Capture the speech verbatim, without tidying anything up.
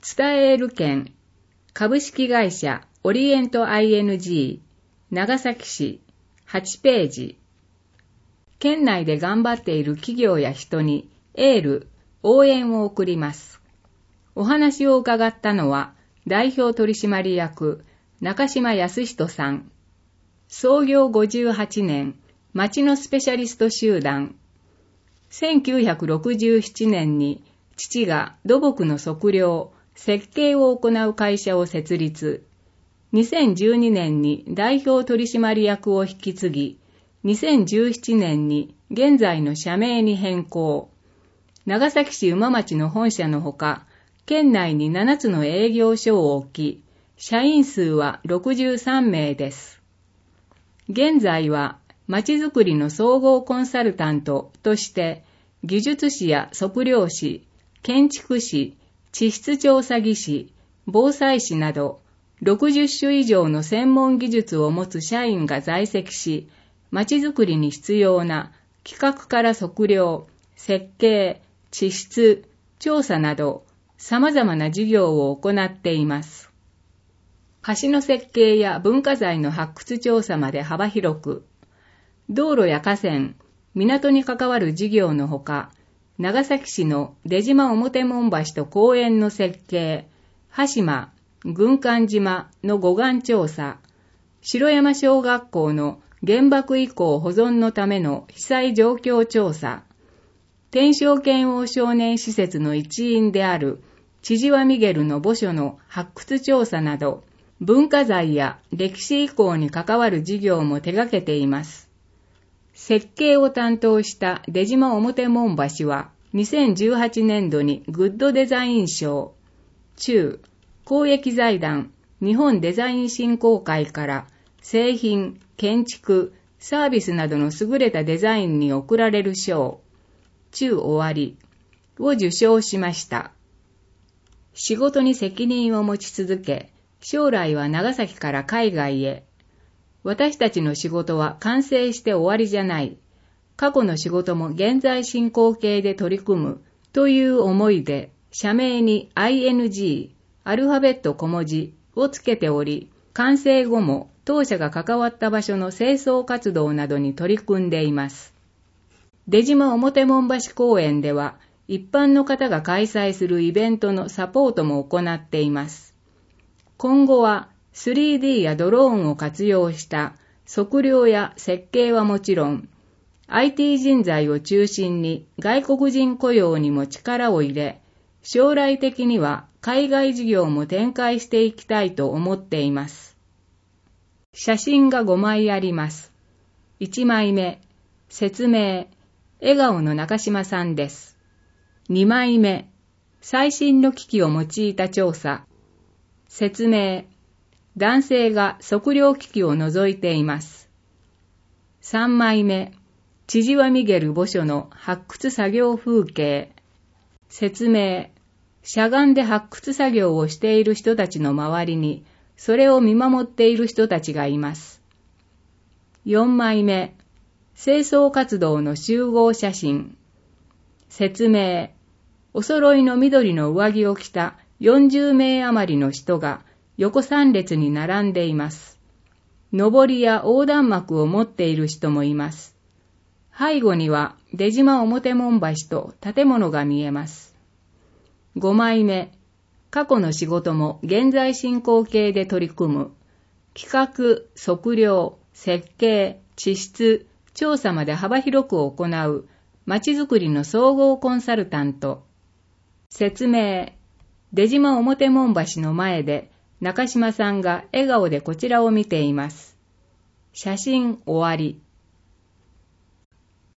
伝える県、株式会社オリエント アイエヌジー、長崎市、はちページ。県内で頑張っている企業や人にエール、応援を送ります。お話を伺ったのは、代表取締役、中島康人さん。創業ごじゅうはちねん、町のスペシャリスト集団。せんきゅうひゃくろくじゅうななねんに父が土木の測量、設計を行う会社を設立。にせんじゅうにねんに代表取締役を引き継ぎ、にせんじゅうななねんに現在の社名に変更。長崎市馬町の本社のほか、県内にななつの営業所を置き、社員数はろくじゅうさんめいです。現在は、まちづくりの総合コンサルタントとして、技術士や測量士、建築士、地質調査技師、防災士など、ろくじゅっしゅ以上の専門技術を持つ社員が在籍し、まちづくりに必要な企画から測量、設計、地質、調査など、様々な事業を行っています。橋の設計や文化財の発掘調査まで幅広く、道路や河川、港に関わる事業のほか、長崎市の出島表門橋と公園の設計、羽島、軍艦島の護岸調査、城山小学校の原爆遺構保存のための被災状況調査、天正剣王少年施設の一員である千々和ミゲルの墓所の発掘調査など、文化財や歴史遺構に関わる事業も手掛けています。設計を担当した出島表門橋はにせんじゅうはちねんどにグッドデザイン賞、中公益財団日本デザイン振興会から製品、建築、サービスなどの優れたデザインに贈られる賞、中終わりを受賞しました。仕事に責任を持ち続け、将来は長崎から海外へ。私たちの仕事は完成して終わりじゃない。過去の仕事も現在進行形で取り組むという思いで、社名に アイエヌジー、アルファベット小文字をつけており、完成後も当社が関わった場所の清掃活動などに取り組んでいます。出島表門橋公園では、一般の方が開催するイベントのサポートも行っています。今後は スリーディー やドローンを活用した測量や設計はもちろん、アイティー 人材を中心に外国人雇用にも力を入れ、将来的には海外事業も展開していきたいと思っています。写真がごまいあります。いちまいめ、説明、笑顔の中島さんです。にまいめ、最新の機器を用いた調査、説明、男性が測量機器を覗いています。さんまいめ、千々和ミゲル墓所の発掘作業風景。説明、しゃがんで発掘作業をしている人たちの周りに、それを見守っている人たちがいます。よんまいめ、清掃活動の集合写真。説明、お揃いの緑の上着を着たよんじゅうめい余りの人が横三列に並んでいます。上りや横断幕を持っている人もいます。背後には出島表門橋と建物が見えます。ごまいめ、過去の仕事も現在進行形で取り組む。企画、測量、設計、地質、調査まで幅広く行う、まちづくりの総合コンサルタント。説明、出島表門橋の前で中島さんが笑顔でこちらを見ています。写真終わり。